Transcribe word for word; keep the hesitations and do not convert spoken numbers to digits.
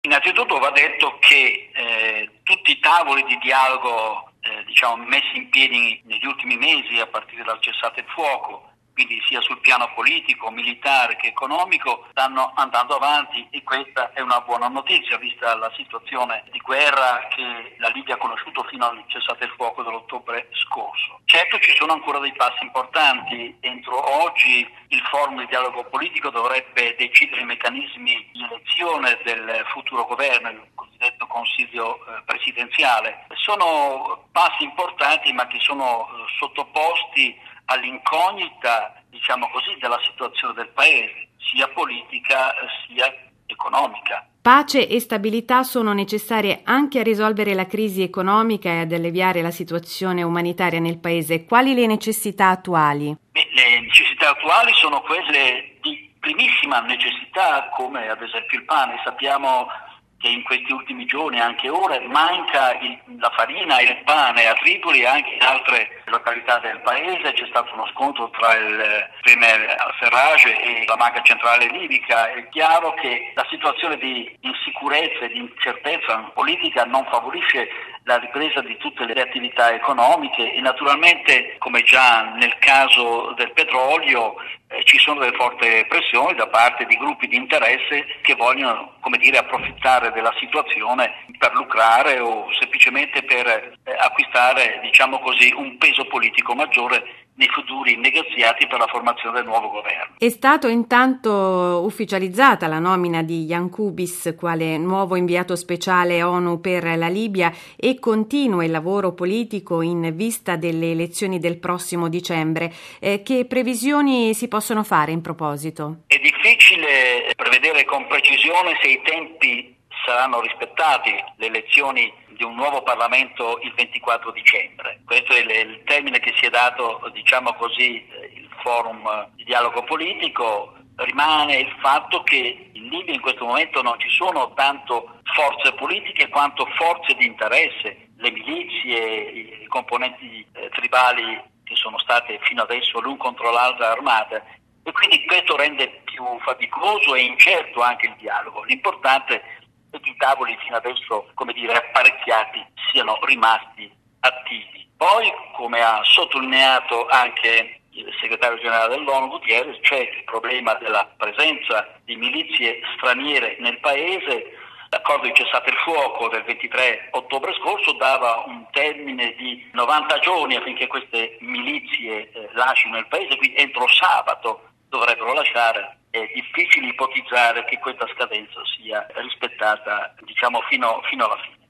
Innanzitutto va detto che eh, tutti i tavoli di dialogo eh, diciamo messi in piedi negli ultimi mesi a partire dal cessate il fuoco, quindi sia sul piano politico, militare che economico, stanno andando avanti e questa è una buona notizia vista la situazione di guerra che la Libia ha conosciuto fino al cessate il fuoco dell'ottobre scorso. Certo ci sono ancora dei passi importanti. Entro oggi il forum di dialogo politico dovrebbe decidere i meccanismi di elezione del futuro governo, il cosiddetto consiglio eh, presidenziale. Sono passi importanti ma che sono eh, sottoposti all'incognita, diciamo così, della situazione del paese, sia politica sia economica. Pace e stabilità sono necessarie anche a risolvere la crisi economica e ad alleviare la situazione umanitaria nel paese. Quali le necessità attuali? Beh, le necessità attuali sono quelle di primissima necessità, come ad esempio il pane. Sappiamo che in questi ultimi giorni, anche ore, manca il, la farina e il pane a Tripoli e anche in altre località del paese. C'è stato uno scontro tra il premier al-Serraj e la Banca Centrale Libica. È chiaro che la situazione di insicurezza e di incertezza politica non favorisce la ripresa di tutte le attività economiche e naturalmente, come già nel caso del petrolio, eh, ci sono delle forti pressioni da parte di gruppi di interesse che vogliono, come dire, approfittare della situazione per lucrare o semplicemente per eh, acquistare, diciamo così, un peso politico maggiore nei futuri negoziati per la formazione del nuovo governo. È stato intanto ufficializzata la nomina di Jan Kubis quale nuovo inviato speciale ONU per la Libia e continua il lavoro politico in vista delle elezioni del prossimo dicembre. Eh, che previsioni si possono fare in proposito? È difficile prevedere con precisione se i tempi saranno rispettati. Le elezioni di un nuovo Parlamento il ventiquattro dicembre. Questo è il termine che si è dato, diciamo così, il forum di dialogo politico. Rimane il fatto che in Libia in questo momento non ci sono tanto forze politiche quanto forze di interesse, le milizie, i componenti eh, tribali che sono state fino adesso l'un contro l'altra armate, e quindi questo rende più faticoso e incerto anche il dialogo. L'importante e i tavoli fino adesso, come dire, apparecchiati siano rimasti attivi. Poi, come ha sottolineato anche il segretario generale dell'ONU Guterres, c'è il problema della presenza di milizie straniere nel paese. L'accordo di cessate il fuoco del ventitré ottobre scorso dava un termine di novanta giorni affinché queste milizie eh, lasciino il paese, quindi entro sabato dovrebbero lasciare. È difficile ipotizzare che questa scadenza sia rispettata, diciamo, fino, fino alla fine.